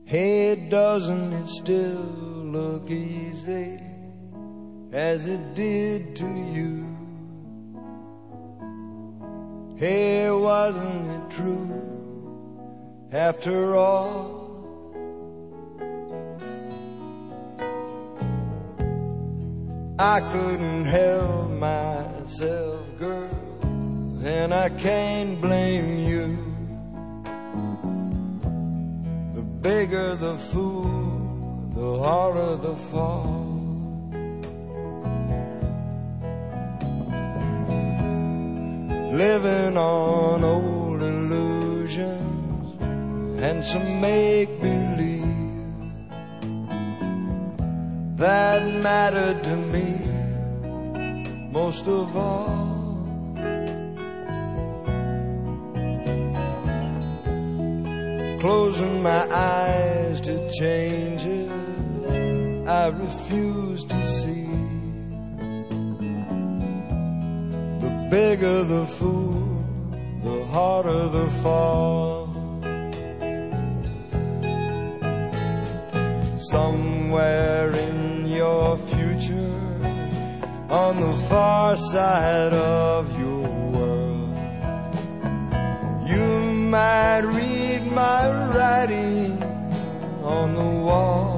Hey, doesn't it still look easy as it did to you? Hey, wasn't it true after all? I couldn't help myself, girl, and I can't blame you. The bigger the fool, the harder the fall. Living on old illusions and some make-believe that mattered to me most of all. Closing my eyes to changes I refuse to see. The bigger the fool, the harder the fall. Somewhere in your future, on the far side of your world, you might read my writing on the wall.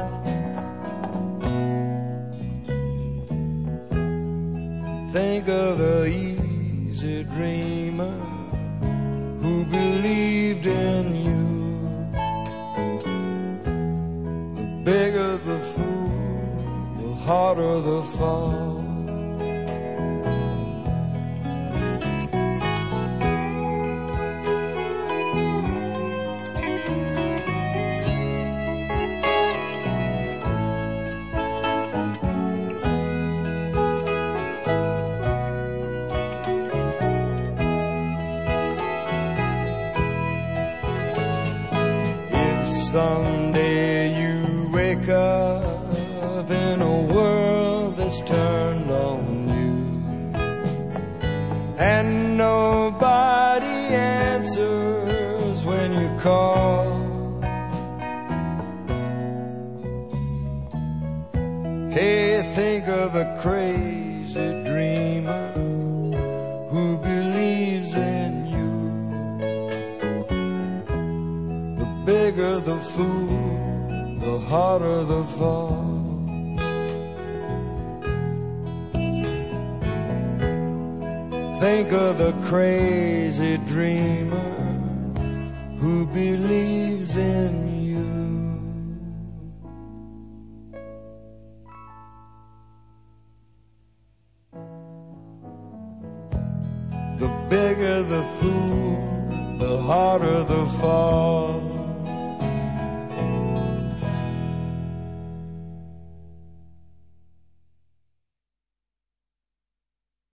Think of the easy dreamer who believed in you. The bigger the fool, the harder the fall. Someday you wake up in a world that's turned on you, and nobody answers when you call. Hey, think of the crazy dreamer who believes in you. The bigger the fool, the harder the fall. Think of the crazy dreamer who believes in you. The bigger the fool, the harder the fall.